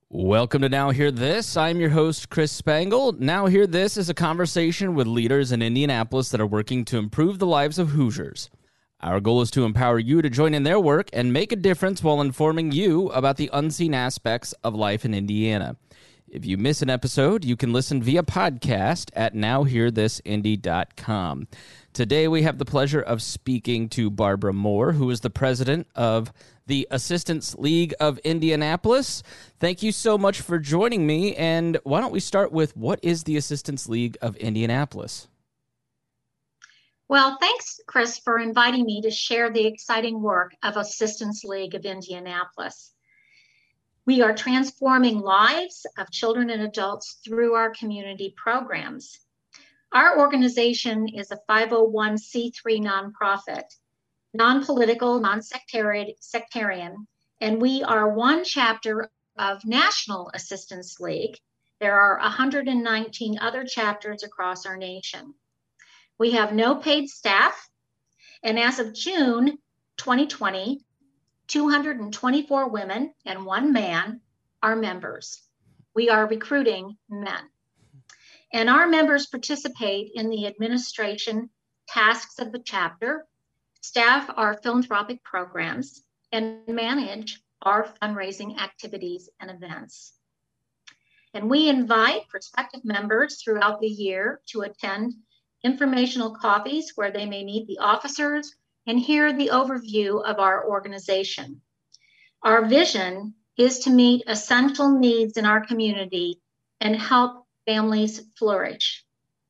Welcome to Now Hear This. I'm your host, Chris Spangle. Now Hear This is a conversation with leaders in Indianapolis that are working to improve the lives of Hoosiers. Our goal is to empower you to join in their work and make a difference while informing you about the unseen aspects of life in Indiana. If you miss an episode, you can listen via podcast at nowhearthisindy.com. Today, we have the pleasure of speaking to Barbara Moore, who is the president of the Assistance League of Indianapolis. Thank you so much for joining me. And why don't we start with, what is the Assistance League of Indianapolis? Well, thanks, Chris, for inviting me to share the exciting work of Assistance League of Indianapolis. We are transforming lives of children and adults through our community programs. Our organization is a 501c3 nonprofit, non-political, non-sectarian, and we are one chapter of National Assistance League. There are 119 other chapters across our nation. We have no paid staff, and as of June 2020, 224 women and one man are members. We are recruiting men. And our members participate in the administration tasks of the chapter, staff our philanthropic programs, and manage our fundraising activities and events. And we invite prospective members throughout the year to attend informational coffees where they may meet the officers and hear the overview of our organization. Our vision is to meet essential needs in our community and help families flourish.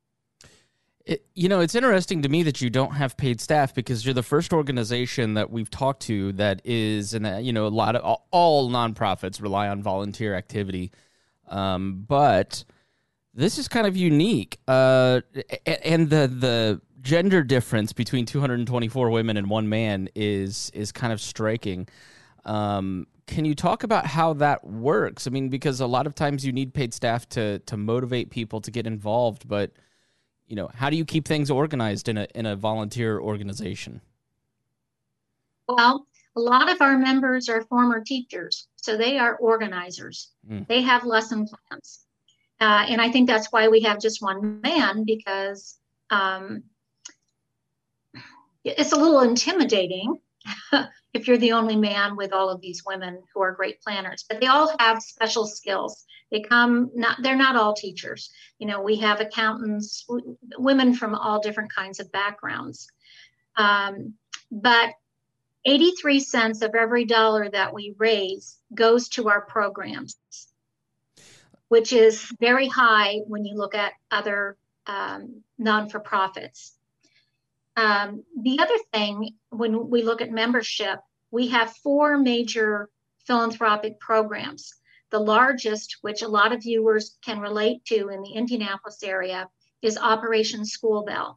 It's interesting to me that you don't have paid staff, because you're the first organization that we've talked to that is, and a lot of all nonprofits rely on volunteer activity, but this is kind of unique. And the gender difference between 224 women and one man is kind of striking. Can you talk about how that works? I mean, because a lot of times you need paid staff to motivate people to get involved, but how do you keep things organized in a volunteer organization? Well, a lot of our members are former teachers, so they are organizers. They have lesson plans. And I think that's why we have just one man, because it's a little intimidating if you're the only man with all of these women who are great planners. But they all have special skills. They're not all teachers. We have accountants, women from all different kinds of backgrounds. But 83 cents of every dollar that we raise goes to our programs, which is very high when you look at other non-for-profits. The other thing, when we look at membership, we have 4 major philanthropic programs. The largest, which a lot of viewers can relate to in the Indianapolis area, is Operation School Bell.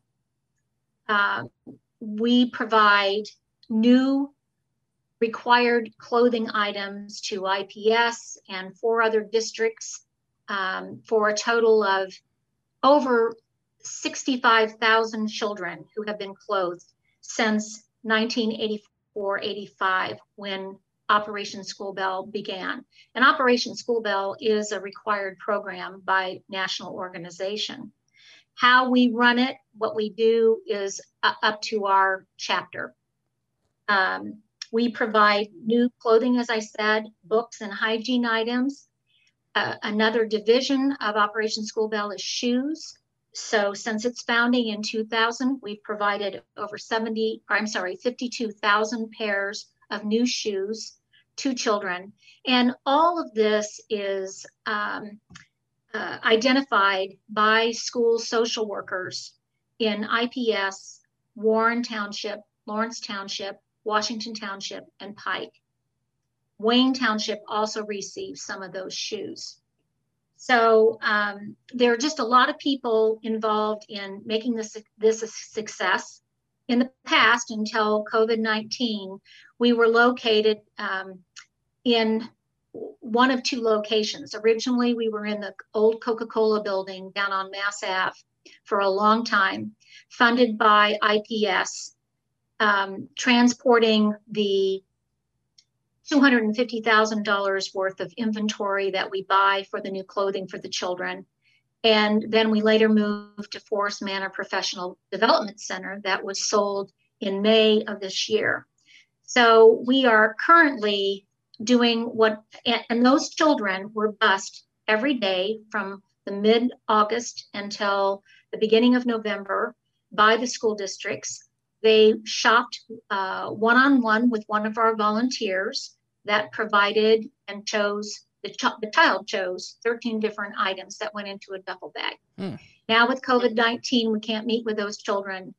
We provide new required clothing items to IPS and 4 other districts, for a total of over 65,000 children who have been clothed since 1984-85, when Operation School Bell began. And Operation School Bell is a required program by national organization. How we run it, what we do, is up to our chapter. We provide new clothing, as I said, books and hygiene 52 Another division of Operation School Bell is shoes. So since its founding in 2000, we've provided over 52,000 pairs of new shoes to children. And all of this is identified by school social workers in IPS, Warren Township, Lawrence Township, Washington Township, and Pike. Wayne Township also receives some of those shoes. So there are just a lot of people involved in making this a success. In the past, until COVID-19, we were located in one of 2 locations. Originally, we were in the old Coca-Cola building down on Mass Ave for a long time, funded by IPS, transporting the $250,000 worth of inventory that we buy for the new clothing for the children. And then we later moved to Forest Manor Professional Development Center that was sold in May of this year. So we are currently doing and those children were bused every day from the mid-August until the beginning of November by the school districts. They shopped one-on-one with one of our volunteers that provided and chose, the child chose 13 different items that went into a duffel bag. Now with COVID-19, we can't meet with those children.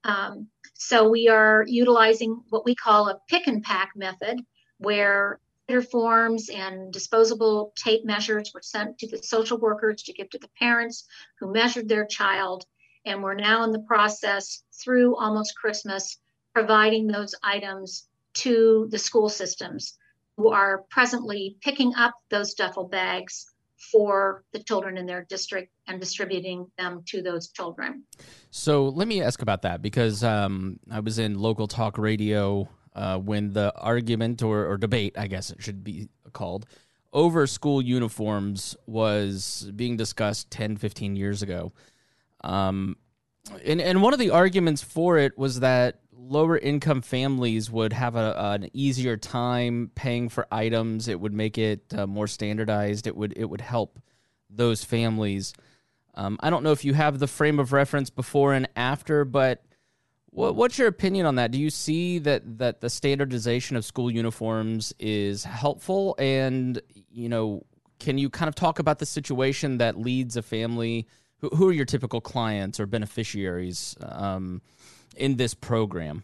So we are utilizing what we call a pick and pack method, where forms and disposable tape measures were sent to the social workers to give to the parents who measured their child. And we're now in the process through almost Christmas, providing those items to the school systems who are presently picking up those duffel bags for the children in their district and distributing them to those children. So let me ask about that, because I was in local talk radio when the argument or debate, I guess it should be called, over school uniforms was being discussed 10, 15 years ago. And one of the arguments for it was that lower income families would have an easier time paying for items. It would make it more standardized. It would help those families. I don't know if you have the frame of reference before and after, but what's your opinion on that? Do you see that the standardization of school uniforms is helpful? And, can you kind of talk about the situation that leads a family? Who are your typical clients or beneficiaries in this program?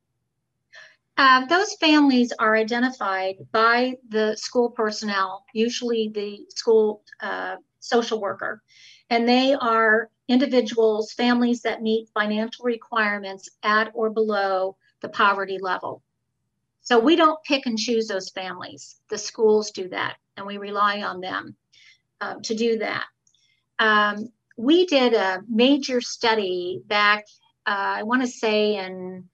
Those families are identified by the school personnel, usually the school social worker, and they are individuals, families that meet financial requirements at or below the poverty level. So we don't pick and choose those families. The schools do that, and we rely on them to do that. We did a major study back, I want to say in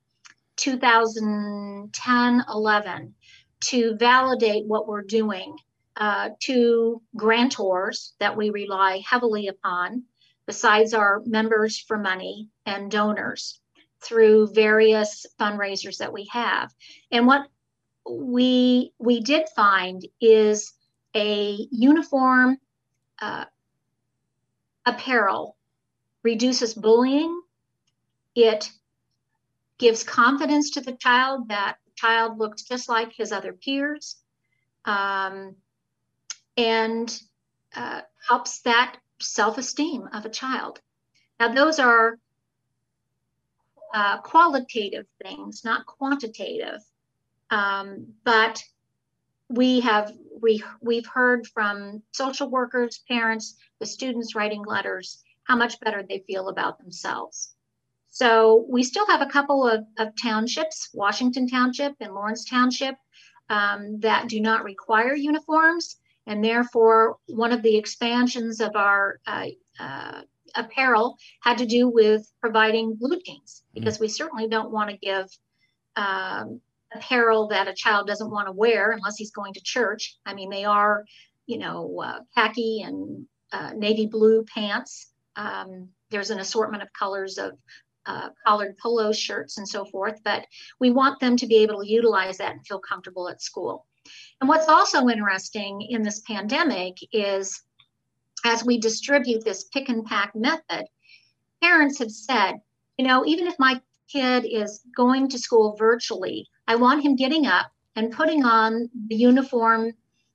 2010, 11, to validate what we're doing to grantors that we rely heavily upon, besides our members for money and donors through various fundraisers that we have. And what we did find is a uniform apparel reduces bullying. It gives confidence to the child that the child looks just like his other peers, and helps that self-esteem of a child. Now, those are qualitative things, not quantitative. But we've heard from social workers, parents, the students writing letters, how much better they feel about themselves. So we still have a couple of townships, Washington Township and Lawrence Township, that do not require uniforms. And therefore, one of the expansions of our apparel had to do with providing blue jeans, because we certainly don't want to give apparel that a child doesn't want to wear unless he's going to church. I mean, they are, khaki and navy blue pants. There's an assortment of colors of collared polo shirts and so forth, but we want them to be able to utilize that and feel comfortable at school. And what's also interesting in this pandemic is, as we distribute this pick and pack method, parents have said, even if my kid is going to school virtually, I want him getting up and putting on the uniform,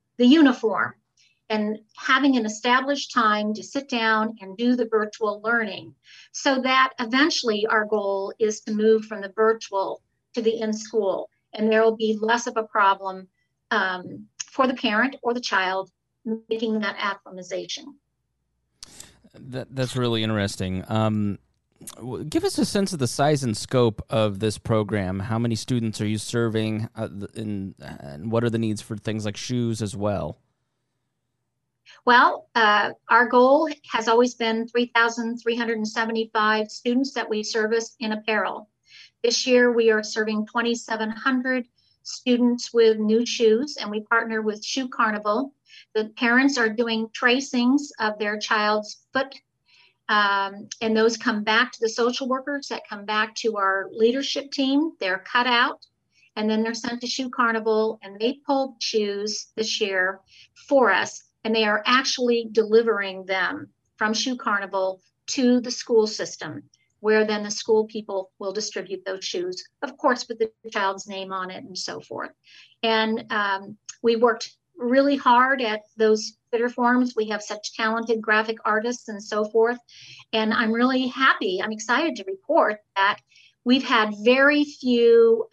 and having an established time to sit down and do the virtual learning, so that eventually our goal is to move from the virtual to the in-school, and there will be less of a problem for the parent or the child making that acclimatization. That's really interesting. Give us a sense of the size and scope of this program. How many students are you serving, and what are the needs for things like shoes as well? Well, our goal has always been 3,375 students that we service in apparel. This year, we are serving 2,700 students with new shoes, and we partner with Shoe Carnival. The parents are doing tracings of their child's foot, and those come back to the social workers that come back to our leadership team. They're cut out, and then they're sent to Shoe Carnival, and they pulled shoes this year for us, and they are actually delivering them from Shoe Carnival to the school system, where then the school people will distribute those shoes, of course, with the child's name on it and so forth. And we worked really hard at those fitter forms. We have such talented graphic artists and so forth. And I'm really happy, I'm excited to report that we've had very few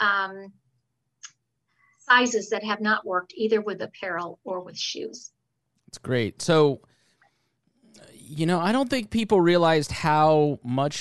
sizes that have not worked either with apparel or with shoes. That's great. So, I don't think people realized how many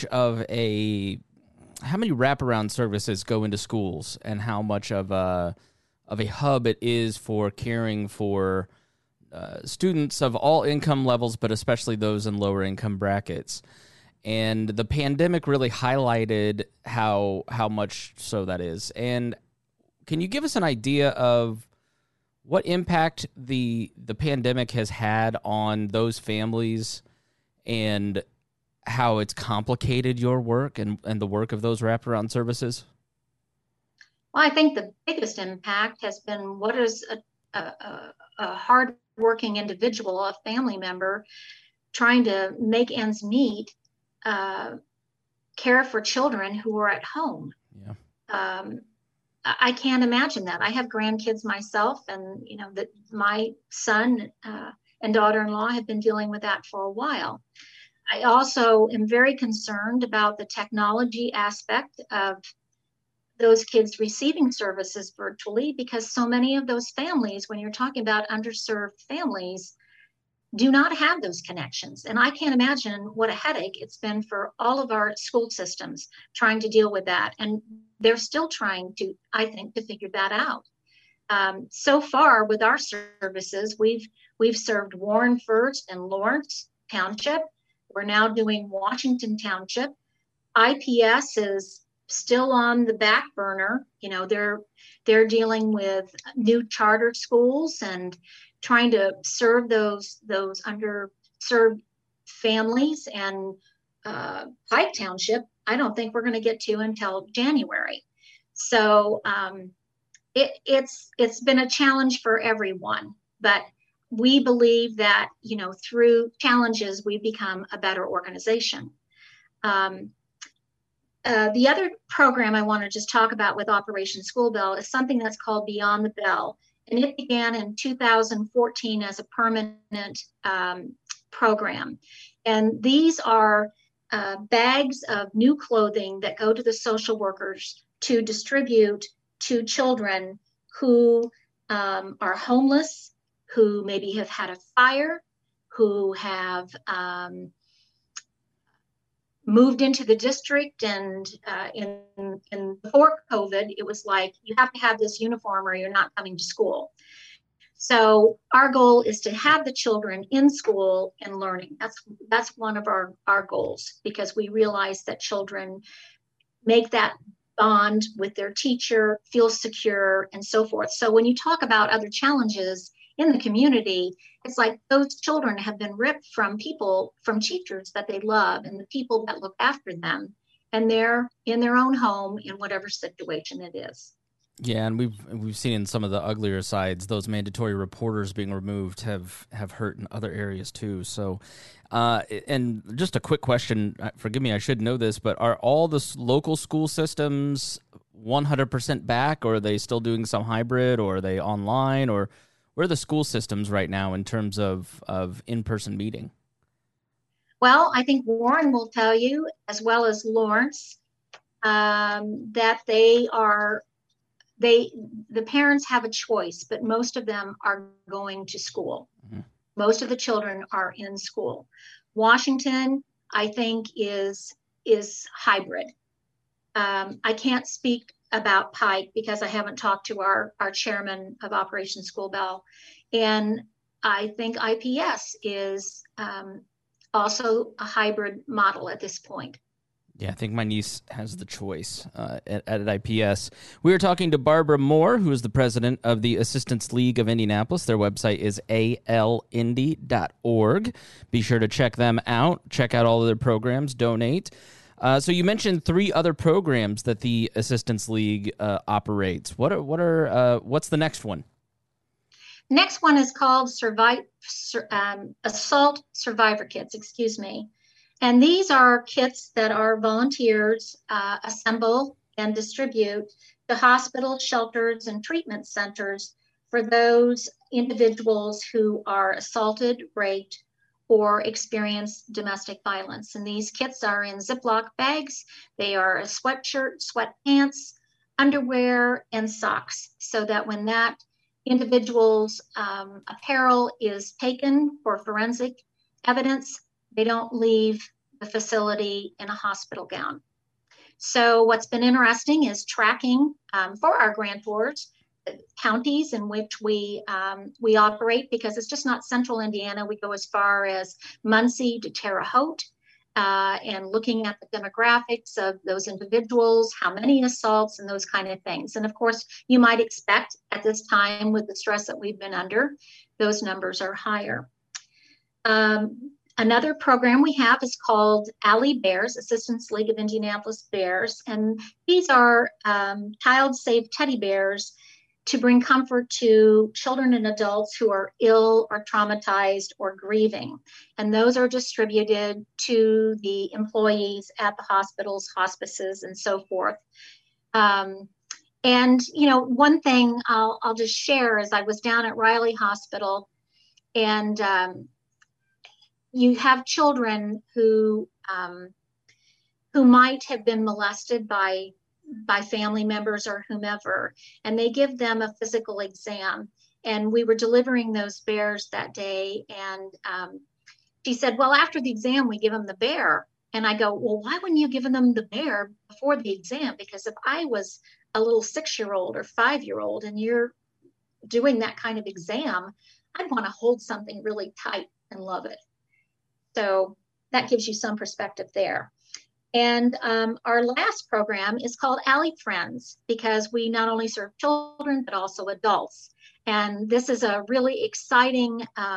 wraparound services go into schools and how much of a hub it is for caring for students of all income levels, but especially those in lower income brackets. And the pandemic really highlighted how much so that is. And can you give us an idea of what impact the pandemic has had on those families and how it's complicated your work and the work of those wraparound services? Well, I think the biggest impact has been what is a hard-working individual, a family member, trying to make ends meet, care for children who are at home. Yeah. I can't imagine that. I have grandkids myself, and that my son and daughter-in-law have been dealing with that for a while. I also am very concerned about the technology aspect of those kids receiving services virtually, because so many of those families, when you're talking about underserved families, do not have those connections. And I can't imagine what a headache it's been for all of our school systems trying to deal with that. And they're still trying to, I think, to figure that out. So far with our services, we've served Warren First and Lawrence Township. We're now doing Washington Township. IPS is still on the back burner. They're dealing with new charter schools and trying to serve those underserved families. And Pike Township, I don't think we're going to get to until January. So it's been a challenge for everyone, but we believe that through challenges we become a better organization. The other program I want to just talk about with Operation School Bell is something that's called Beyond the Bell. And it began in 2014 as a permanent program. And these are bags of new clothing that go to the social workers to distribute to children who are homeless, who maybe have had a fire, who have moved into the district. And before COVID, it was like, you have to have this uniform or you're not coming to school. So our goal is to have the children in school and learning. That's one of our goals, because we realize that children make that bond with their teacher, feel secure, and so forth. So when you talk about other challenges in the community, it's like those children have been ripped from teachers that they love and the people that look after them, and they're in their own home in whatever situation it is. Yeah, and we've seen in some of the uglier sides, those mandatory reporters being removed have hurt in other areas too. So, and just a quick question, forgive me, I should know this, but are all the local school systems 100% back, or are they still doing some hybrid, or are they online, or where are the school systems right now in terms of in-person meeting? Well, I think Warren will tell you, as well as Lawrence, that the parents have a choice, but most of them are going to school. Mm-hmm. Most of the children are in school. Washington, I think, is hybrid. I can't speak about Pike because I haven't talked to our chairman of Operation School Bell. And I think IPS is also a hybrid model at this point. Yeah, I think my niece has the choice at IPS. We were talking to Barbara Moore, who is the president of the Assistance League of Indianapolis. Their website is alindy.org. Be sure to check them out. Check out all of their programs. Donate. So you mentioned 3 other programs that the Assistance League operates. What's the next one? Next one is called Assault Survivor Kits. Excuse me. And these are kits that our volunteers assemble and distribute to hospitals, shelters, and treatment centers for those individuals who are assaulted, raped, or experience domestic violence. And these kits are in Ziploc bags. They are a sweatshirt, sweatpants, underwear, and socks, so that when that individual's apparel is taken for forensic evidence, they don't leave the facility in a hospital gown. So what's been interesting is tracking for our grantors, the counties in which we operate, because it's just not central Indiana. We go as far as Muncie to Terre Haute, and looking at the demographics of those individuals, how many assaults, and those kind of things. And of course, you might expect at this time, with the stress that we've been under, those numbers are higher. Another program we have is called Alley Bears, Assistance League of Indianapolis Bears. And these are child-safe teddy bears to bring comfort to children and adults who are ill or traumatized or grieving. And those are distributed to the employees at the hospitals, hospices, and so forth. And, you know, one thing I'll just share is I was down at Riley Hospital, and you have children who might have been molested by family members or whomever, and they give them a physical exam. And we were delivering those bears that day, and she said, well, after the exam, we give them the bear. And I go, well, why wouldn't you give them the bear before the exam? Because if I was a little 6-year-old or 5-year-old and you're doing that kind of exam, I'd want to hold something really tight and love it. So that gives you some perspective there. And our last program is called Alley Friends, because we not only serve children, but also adults. And this is a really exciting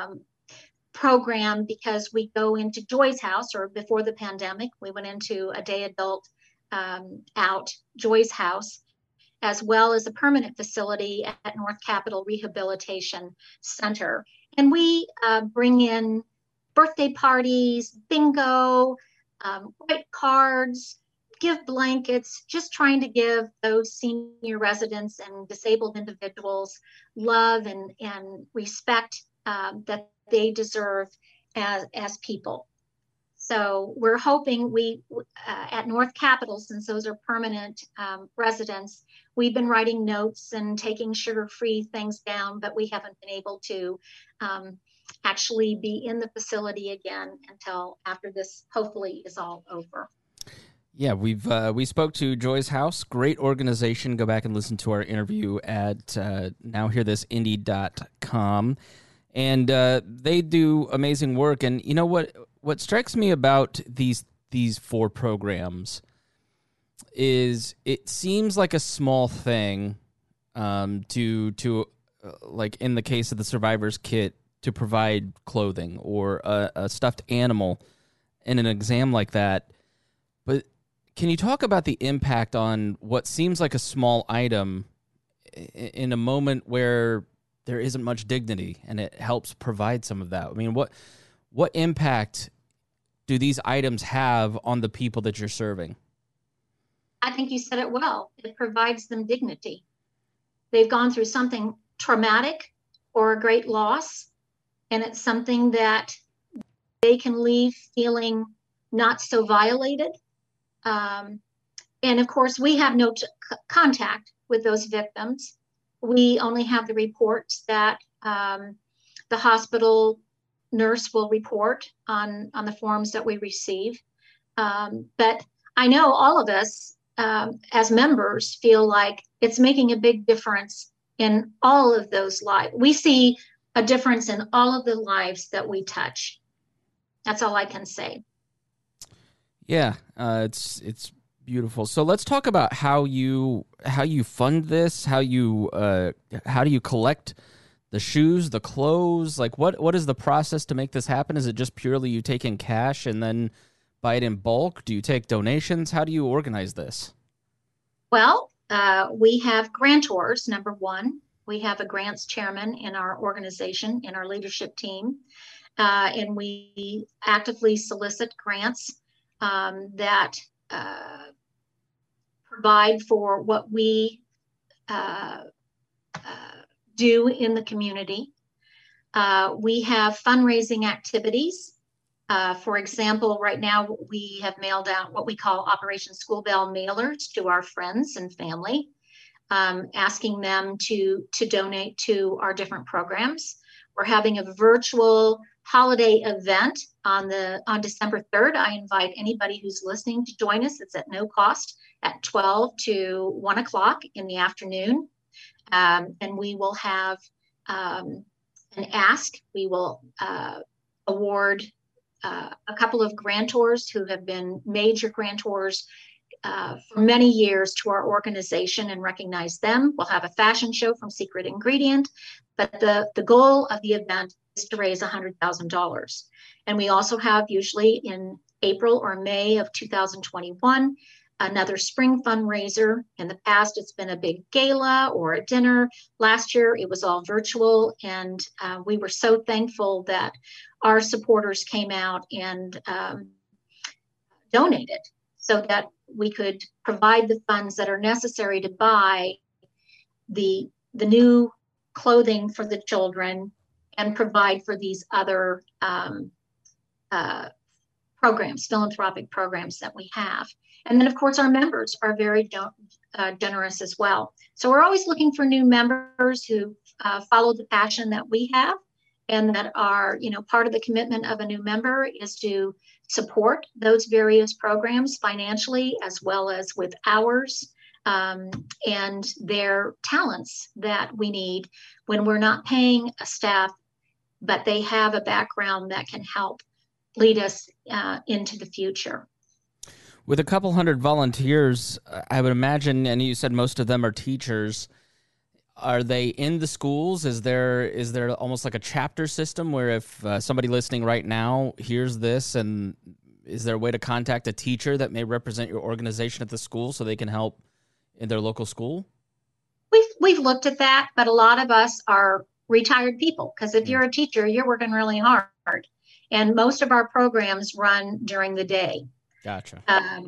program because we go into Joy's house, or before the pandemic, we went into a day adult out Joy's house, as well as a permanent facility at North Capitol Rehabilitation Center. And we bring in birthday parties, bingo, white cards, give blankets, just trying to give those senior residents and disabled individuals love and respect that they deserve as people. So we're hoping at North Capitol, since those are permanent residents, we've been writing notes and taking sugar-free things down, but we haven't been able to actually be in the facility again until after this hopefully is all over. Yeah, we spoke to Joy's House, great organization. Go back and listen to our interview at nowhearthisindy.com. And they do amazing work. And you know what strikes me about these 4 programs is it seems like a small thing to like in the case of the Survivor's Kit, to provide clothing or a stuffed animal in an exam like that. But can you talk about the impact on what seems like a small item in a moment where there isn't much dignity, and it helps provide some of that? I mean, what impact do these items have on the people that you're serving? I think you said it well. It provides them dignity. They've gone through something traumatic or a great loss, and it's something that they can leave feeling not so violated. And of course, we have no contact with those victims. We only have the reports that the hospital nurse will report on the forms that we receive. But I know all of us as members feel like it's making a big difference in all of those lives. We see a difference in all of the lives that we touch. That's all I can say. Yeah, it's beautiful. So let's talk about how you fund this, how do you collect the shoes, the clothes? Like what is the process to make this happen? Is it just purely you take in cash and then buy it in bulk? Do you take donations? How do you organize this? Well, we have grantors, number one. We have a grants chairman in our organization, in our leadership team, and we actively solicit grants that provide for what we uh, uh, do in the community. We have fundraising activities. For example, right now we have mailed out what we call Operation School Bell mailers to our friends and family, asking them to donate to our different programs. We're having a virtual holiday event on December 3rd. I invite anybody who's listening to join us. It's at no cost at 12 to 1 o'clock in the afternoon. And we will have an ask. We will award a couple of grantors who have been major grantors for many years to our organization and recognize them. We'll have a fashion show from Secret Ingredient, but the goal of the event is to raise $100,000. And we also have, usually in April or May of 2021, another spring fundraiser. In the past, it's been a big gala or a dinner. Last year, it was all virtual, and we were so thankful that our supporters came out and donated so that we could provide the funds that are necessary to buy the new clothing for the children and provide for these other programs, philanthropic programs that we have. And then, of course, our members are very generous as well. So we're always looking for new members who follow the passion that we have, and that are, part of the commitment of a new member is to support those various programs financially, as well as with hours and their talents that we need when we're not paying a staff, but they have a background that can help lead us into the future. With a couple hundred volunteers, I would imagine, and you said most of them are teachers. Are they in the schools? Is there almost like a chapter system where if somebody listening right now hears this, and is there a way to contact a teacher that may represent your organization at the school so they can help in their local school? We've looked at that, but a lot of us are retired people, because if you're a teacher, you're working really hard, and most of our programs run during the day. Gotcha.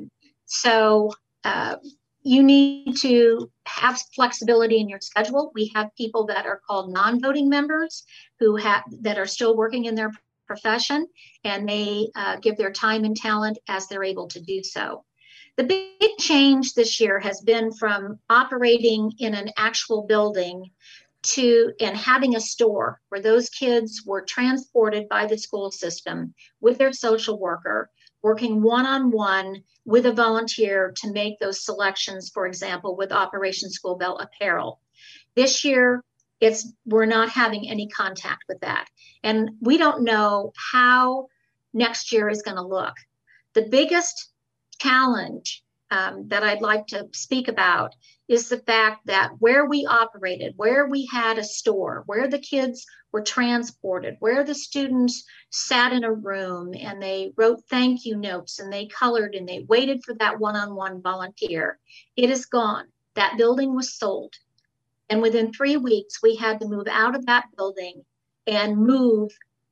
So you need to have flexibility in your schedule. We have people that are called non-voting members that are still working in their profession, and they give their time and talent as they're able to do so. The big change this year has been from operating in an actual building and having a store where those kids were transported by the school system with their social worker, working one-on-one with a volunteer to make those selections, for example, with Operation School Bell apparel. This year, we're not having any contact with that. And we don't know how next year is going to look. The biggest challenge that I'd like to speak about is the fact that where we operated, where we had a store, where the kids were transported, where the students sat in a room and they wrote thank you notes and they colored and they waited for that one-on-one volunteer, it is gone. That building was sold. And within 3 weeks, we had to move out of that building and move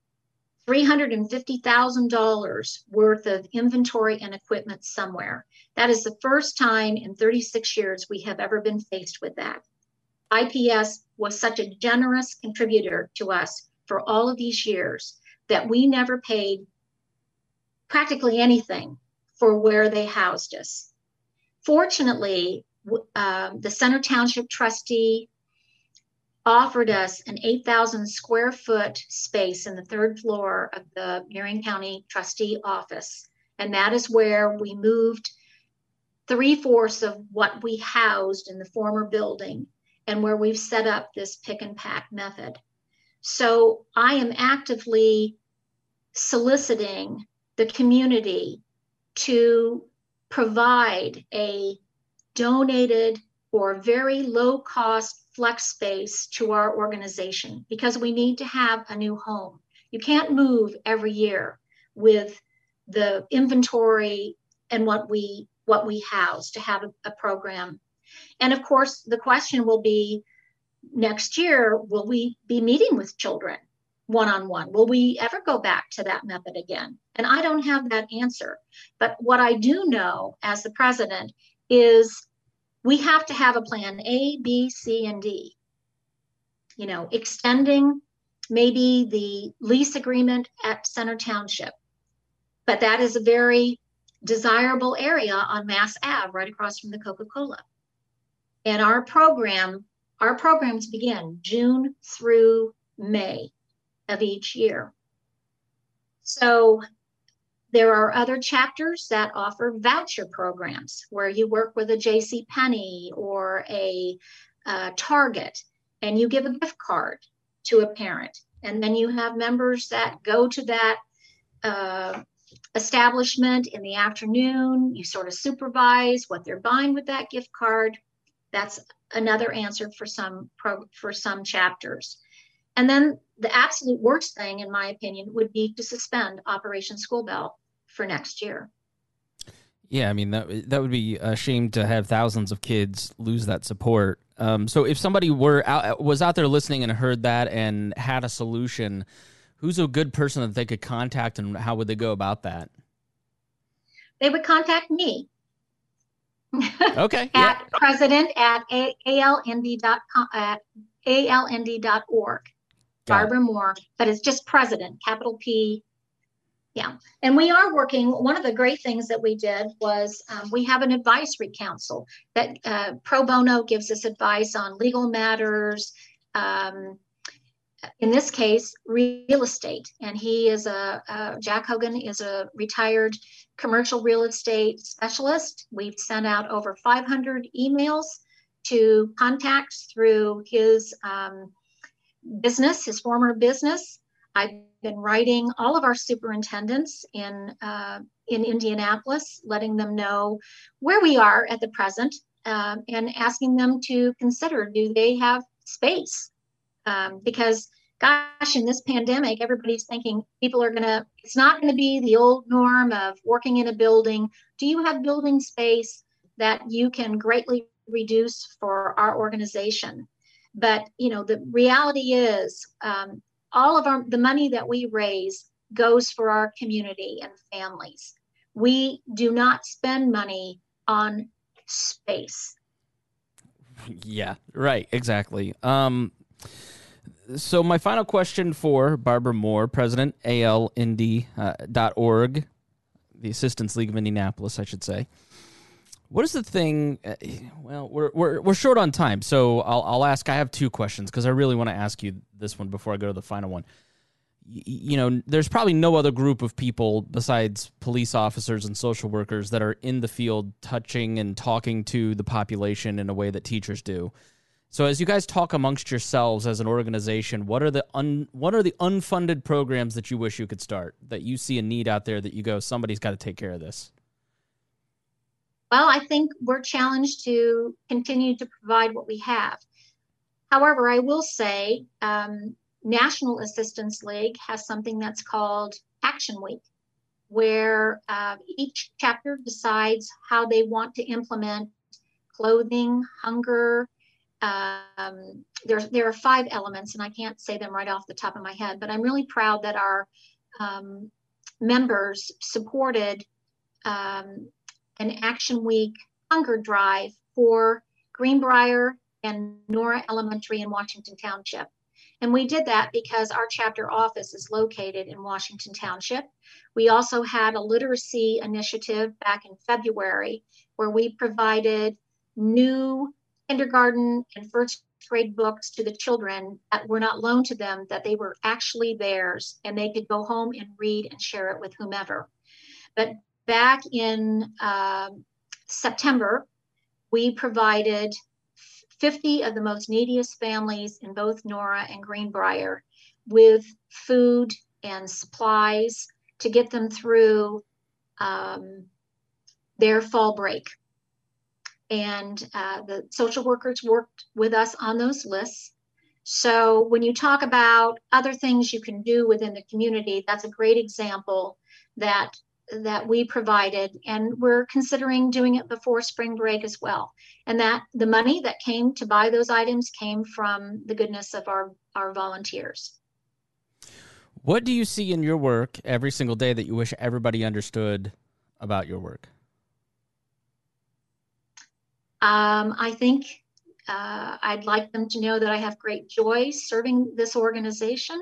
$350,000 worth of inventory and equipment somewhere. That is the first time in 36 years we have ever been faced with that. IPS was such a generous contributor to us for all of these years that we never paid practically anything for where they housed us. Fortunately, the Center Township trustee offered us an 8,000 square foot space in the third floor of the Marion County trustee office. And that is where we moved 3/4 of what we housed in the former building, and where we've set up this pick and pack method. So I am actively soliciting the community to provide a donated or very low cost flex space to our organization because we need to have a new home. You can't move every year with the inventory and what we house to have a program. And of course, the question will be next year, will we be meeting with children one-on-one? Will we ever go back to that method again? And I don't have that answer. But what I do know as the president is we have to have a plan A, B, C, and D. You know, extending maybe the lease agreement at Center Township. But that is a very desirable area on Mass Ave, right across from the Coca-Cola. And our programs begin June through May of each year. So there are other chapters that offer voucher programs where you work with a J.C. Penney or a Target, and you give a gift card to a parent. And then you have members that go to that establishment in the afternoon. You sort of supervise what they're buying with that gift card. That's another answer for some chapters. And then the absolute worst thing, in my opinion, would be to suspend Operation School Bell for next year. Yeah, I mean, that would be a shame to have thousands of kids lose that support. So if somebody was out there listening and heard that and had a solution, who's a good person that they could contact, and how would they go about that? They would contact me. Okay. At president at alnd.com, at alnd.org. Barbara Moore, but it's just president, capital P. Yeah. And we are working. One of the great things that we did was we have an advisory council that pro bono gives us advice on legal matters. In this case, real estate. And he is Jack Hogan is a retired commercial real estate specialist. We've sent out over 500 emails to contacts through his business, his former business. I've been writing all of our superintendents in Indianapolis, letting them know where we are at the present, and asking them to consider, do they have space? Because gosh, in this pandemic, everybody's thinking it's not going to be the old norm of working in a building. Do you have building space that you can greatly reduce for our organization? But, you know, the reality is all of the money that we raise goes for our community and families. We do not spend money on space. Yeah, right. Exactly. So my final question for Barbara Moore, President, ALND.org, the Assistance League of Indianapolis, I should say. What is the thing? Well, we're short on time, so I'll ask. I have two questions because I really want to ask you this one before I go to the final one. You know, there's probably no other group of people besides police officers and social workers that are in the field touching and talking to the population in a way that teachers do. So as you guys talk amongst yourselves as an organization, what are the unfunded programs that you wish you could start, that you see a need out there that you go, somebody's got to take care of this? Well, I think we're challenged to continue to provide what we have. However, I will say National Assistance League has something that's called Action Week, where each chapter decides how they want to implement clothing, hunger. There are 5 elements, and I can't say them right off the top of my head, but I'm really proud that our members supported an Action Week hunger drive for Greenbrier and Nora Elementary in Washington Township. And we did that because our chapter office is located in Washington Township. We also had a literacy initiative back in February where we provided new kindergarten and first grade books to the children that were not loaned to them, that they were actually theirs, and they could go home and read and share it with whomever. But back in September, we provided 50 of the most neediest families in both Nora and Greenbrier with food and supplies to get them through their fall break. And the social workers worked with us on those lists. So when you talk about other things you can do within the community, that's a great example that we provided, and we're considering doing it before spring break as well. And that the money that came to buy those items came from the goodness of our volunteers. What do you see in your work every single day that you wish everybody understood about your work? I think I'd like them to know that I have great joy serving this organization.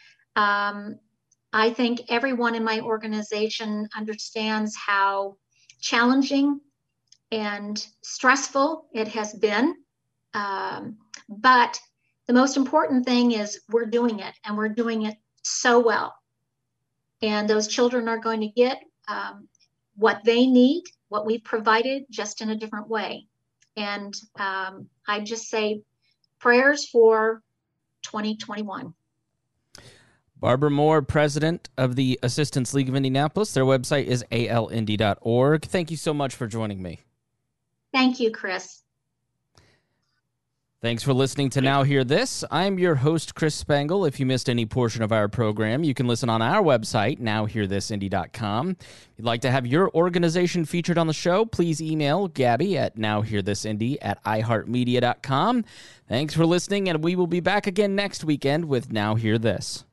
I think everyone in my organization understands how challenging and stressful it has been. But the most important thing is we're doing it, and we're doing it so well. And those children are going to get what they need, what we've provided, just in a different way. And I just say prayers for 2021. Barbara Moore, president of the Assistance League of Indianapolis. Their website is alnd.org. Thank you so much for joining me. Thank you, Chris. Thanks for listening to Now Hear This. I'm your host, Chris Spangle. If you missed any portion of our program, you can listen on our website, nowhearthisindy.com. If you'd like to have your organization featured on the show, please email Gabby at nowhearthisindy@iheartmedia.com. Thanks for listening, and we will be back again next weekend with Now Hear This.